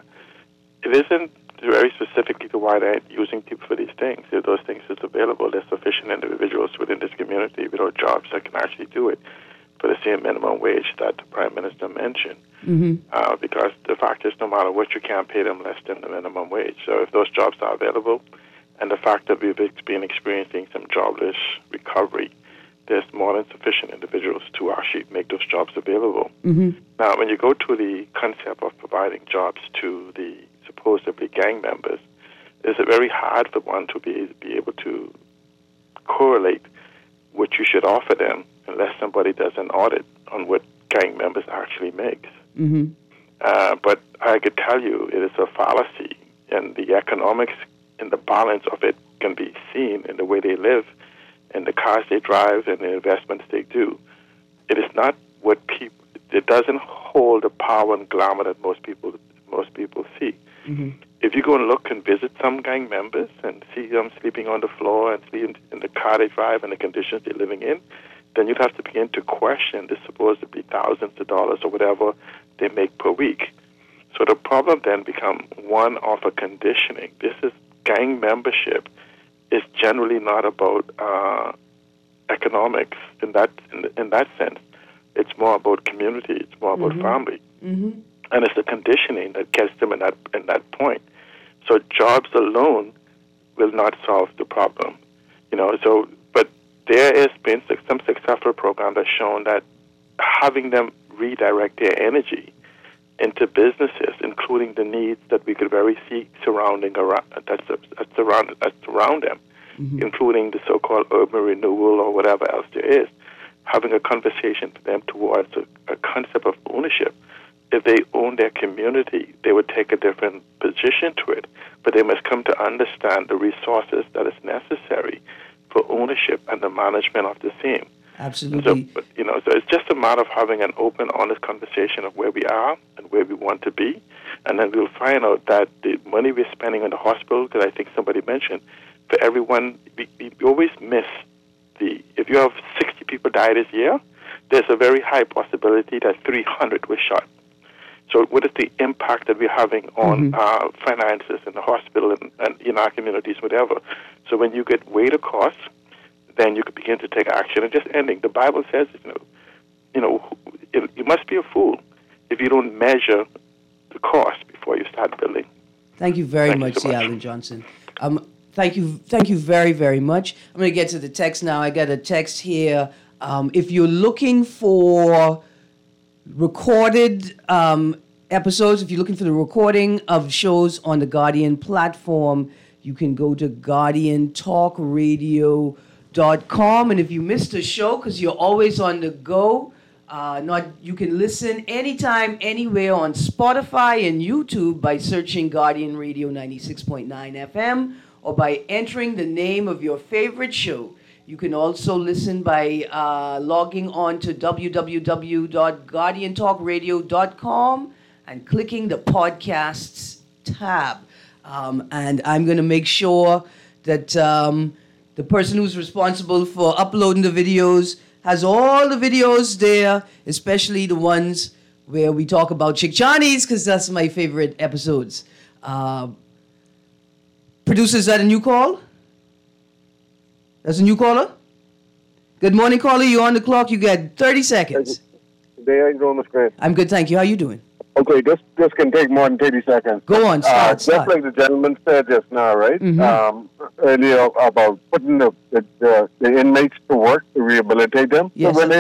it isn't very specifically to why they're using people for these things. If those things is available, there's sufficient individuals within this community without jobs that can actually do it for the same minimum wage that the Prime Minister mentioned. Mm-hmm. Uh, because the fact is, no matter what, you can't pay them less than the minimum wage. So if those jobs are available, and the fact that we've been experiencing some jobless recovery, there's more than sufficient individuals to actually make those jobs available. Mm-hmm. Now, when you go to the concept of providing jobs to the supposedly gang members, it's very hard for one to be, be able to correlate what you should offer them unless somebody does an audit on what gang members actually makes. Mm-hmm. Uh, but I could tell you it is a fallacy, and the economics and the balance of it can be seen in the way they live, and the cars they drive, and the investments they do. It is not what people. It doesn't hold the power and glamour that most people most people see. Mm-hmm. If you go and look and visit some gang members and see them sleeping on the floor and sleeping in the car they drive and the conditions they're living in, then you'd have to begin to question the supposedly thousands of dollars or whatever they make per week. So the problem then becomes one of a conditioning. This is gang membership is generally not about uh, economics in that in, in that sense. It's more about community. It's more about Mm-hmm. family, Mm-hmm. and it's the conditioning that gets them in that in that point. So jobs alone will not solve the problem, you know. So, but there has been some successful programs that shown that having them redirect their energy into businesses, including the needs that we could very see surrounding around that's that's around that's around them, Mm-hmm. including the so-called urban renewal or whatever else there is. Having a conversation for them towards a, a concept of ownership. If they own their community, they would take a different position to it. But they must come to understand the resources that is necessary for ownership and the management of the same. Absolutely. So, but, you know, so it's just a matter of having an open, honest conversation of where we are and where we want to be, and then we'll find out that the money we're spending on the hospital, because I think somebody mentioned, for everyone, we, we always miss the. If you have sixty people die this year, there's a very high possibility that three hundred were shot. So what is the impact that we're having on Mm-hmm. uh, finances in the hospital and, and in our communities, whatever? So when you get way the cost, then you can begin to take action. And just ending, the Bible says, you know, you know, it, you must be a fool if you don't measure the cost before you start building. Thank you very Thank you much, so C. much. Alan Johnson. Um, thank you, thank you very, very much. I'm going to get to the text now. I got a text here. Um, if you're looking for recorded um, episodes, if you're looking for the recording of shows on the Guardian platform, you can go to guardian talk radio dot com. And if you missed a show, because you're always on the go, uh, not you can listen anytime, anywhere on Spotify and YouTube by searching Guardian Radio ninety-six point nine F M or by entering the name of your favorite show. You can also listen by uh, logging on to w w w dot guardian talk radio dot com and clicking the podcasts tab. Um, and I'm going to make sure that um, the person who's responsible for uploading the videos has all the videos there, especially the ones where we talk about Chick Johnny's, because that's my favorite episodes. Uh, producers, is that a new call? That's a new caller? Good morning, caller. You're on the clock. You got thirty seconds. There you go, Miss Grant. I'm good, thank you. How you doing? Okay, this this can take more than thirty seconds. Go on, start, uh, start. Just like the gentleman said just now, right? Mhm. Um, earlier about putting the, the, the, the inmates to work to rehabilitate them. Yes. So when they have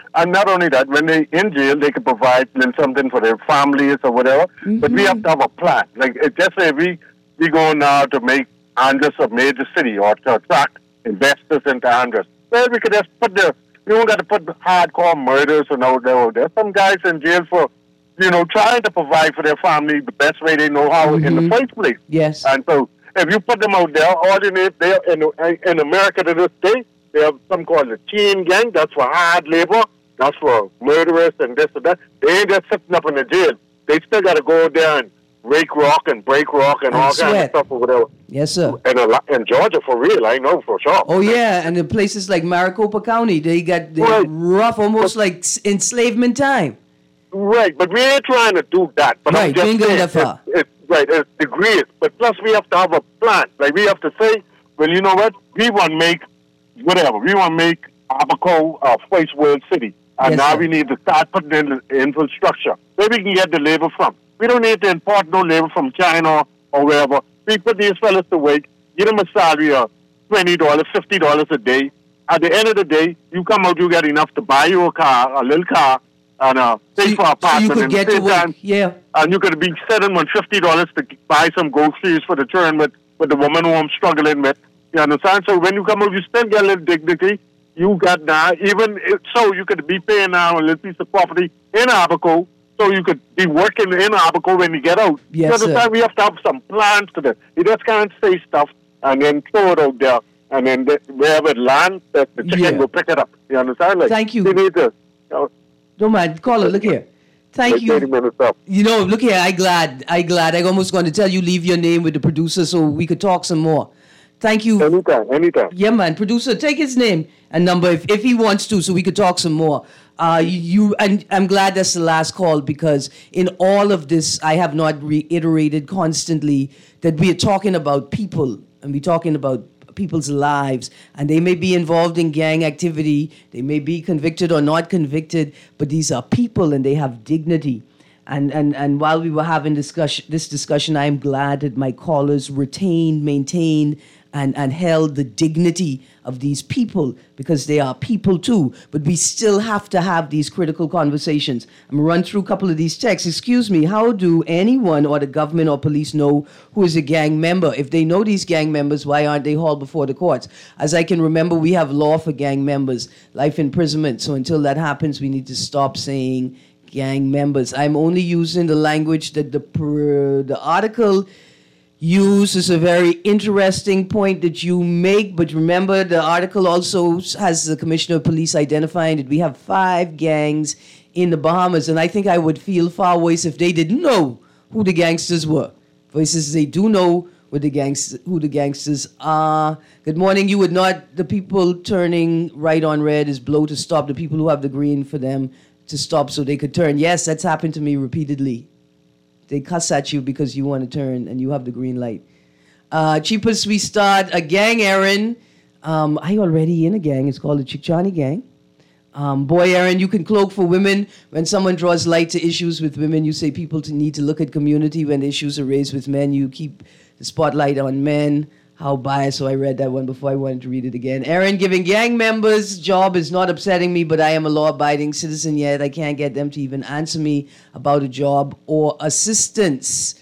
And not only that, when they in jail, they can provide then something for their families or whatever. Mm-hmm. But we have to have a plan. Like, it just say we, we go now to make Andros a major city or to attract investors into Andros. Well, we could just put the, we don't got to put hardcore murders and out there. There's some guys in jail for, you know, trying to provide for their family the best way they know how mm-hmm. in the first place. Yes. And so if you put them out there, all you need, they in, in America to this day, they have something called the chain gang. That's for hard labor. That's for murderers and this and that. They ain't just sitting up in the jail. They still got to go there and rake rock and break rock and, and all kinds of stuff or whatever. Yes, sir. And in Georgia, for real, I know for sure. Oh, yeah, and in places like Maricopa County, they got they right. rough, almost but, like enslavement time. Right, but we ain't trying to do that. But right, I'm just we ain't going that far. It's, it's, right, it's degrees. But plus, we have to have a plan. Like, we have to say, well, you know what? We want to make whatever. We want to make Abaco a first world city. And yes, now sir. we need to start putting in the infrastructure where we can get the labor from. We don't need to import no labor from China or wherever. We put these fellas to work, give them a salary of twenty dollars, fifty dollars a day. At the end of the day, you come out, you get enough to buy you a car, a little car, and uh, pay so for an apartment. So you could get to work, time, yeah. And you could be sitting on fifty dollars to buy some groceries for the children with, with the woman who I'm struggling with. You understand? So when you come out, you still get a little dignity. You got now, even if, so you could be paying now a little piece of property in Abaco, so you could be working in Abaco when you get out. Yes, so the time we have to have some plans to this. You just can't say stuff and then throw it out there, and then the, wherever it lands, the, the chicken yeah. will pick it up. You understand? Like, Thank you. You need to, you know, don't mind, caller, look here. Thank you. You know, look here, I glad, I glad. I'm almost going to tell you leave your name with the producer so we could talk some more. Thank you. Anytime, anytime. Yeah, man. Producer, take his name and number if, if he wants to so we could talk some more. Uh, you and I'm glad that's the last call because in all of this, I have not reiterated constantly that we are talking about people and we're talking about people's lives, and they may be involved in gang activity, they may be convicted or not convicted, but these are people and they have dignity. And and and while we were having discussion, this discussion, I'm glad that my callers retained, maintained, and, and held the dignity of these people because they are people too. But we still have to have these critical conversations. I'm going to run through a couple of these texts. Excuse me, how do anyone or the government or police know who is a gang member? If they know these gang members, why aren't they hauled before the courts? As I can remember, we have law for gang members, life imprisonment. So until that happens, we need to stop saying gang members. I'm only using the language that the pr- the article uses. A very interesting point that you make, but remember the article also has the Commissioner of Police identifying that we have five gangs in the Bahamas, and I think I would feel far worse if they didn't know who the gangsters were versus they do know what the gangs, who the gangsters are. Good morning. You would not, the people turning right on red is blow to stop, the people who have the green for them to stop so they could turn. Yes, that's happened to me repeatedly. They cuss at you because you want to turn and you have the green light. Uh, cheapest we start a gang errand. Um, I already in a gang. It's called the Chichani Gang. Um, boy errand, you can cloak for women. When someone draws light to issues with women, you say people to need to look at community. When issues are raised with men, you keep the spotlight on men. How biased. So I read that one before I wanted to read it again. Aaron, giving gang members job is not upsetting me, but I am a law-abiding citizen yet. I can't get them to even answer me about a job or assistance.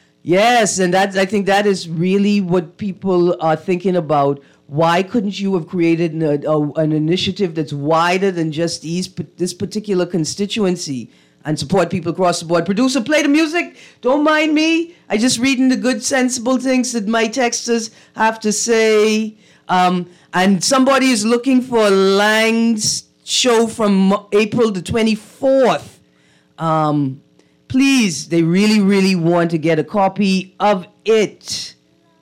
Yes, and that's, I think that is really what people are thinking about. Why couldn't you have created an, a, an initiative that's wider than just these, this particular constituency and support people across the board? Producer, play the music. Don't mind me. I just reading the good, sensible things that my texters have to say. Um, and somebody is looking for Lang's show from April the twenty-fourth. Um, please, they really, really want to get a copy of it.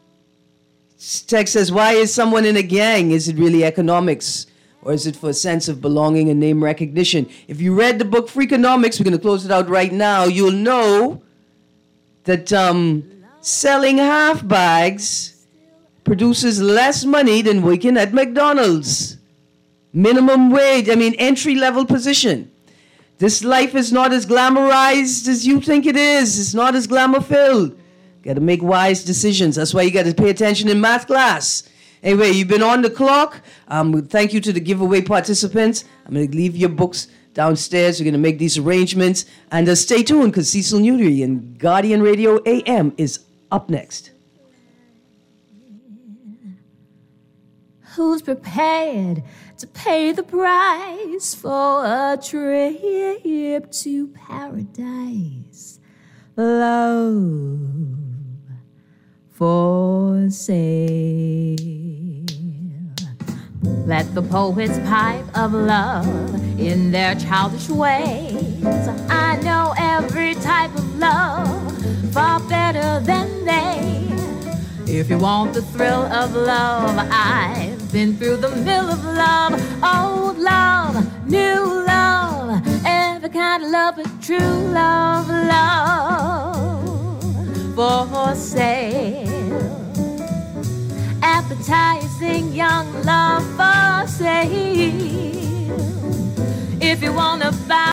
Text says, why is someone in a gang? Is it really economics? Or is it for a sense of belonging and name recognition? If you read the book Freakonomics, we're going to close it out right now, you'll know that um, selling half bags produces less money than working at McDonald's. Minimum wage, I mean entry-level position. This life is not as glamorized as you think it is. It's not as glamour-filled. Got to make wise decisions. That's why you got to pay attention in math class. Anyway, you've been on the clock. Um, thank you to the giveaway participants. I'm going to leave your books downstairs. We're going to make these arrangements. And uh, stay tuned because Cecil Newry and Guardian Radio A M is up next. Who's prepared to pay the price for a trip to paradise? Love for sale. Let the poets pipe of love in their childish ways. I know every type of love far better than they. If you want the thrill of love, I've been through the mill of love. Old love, new love, every kind of love, but true love, love for sale. Appetizing young love for sale. If you wanna buy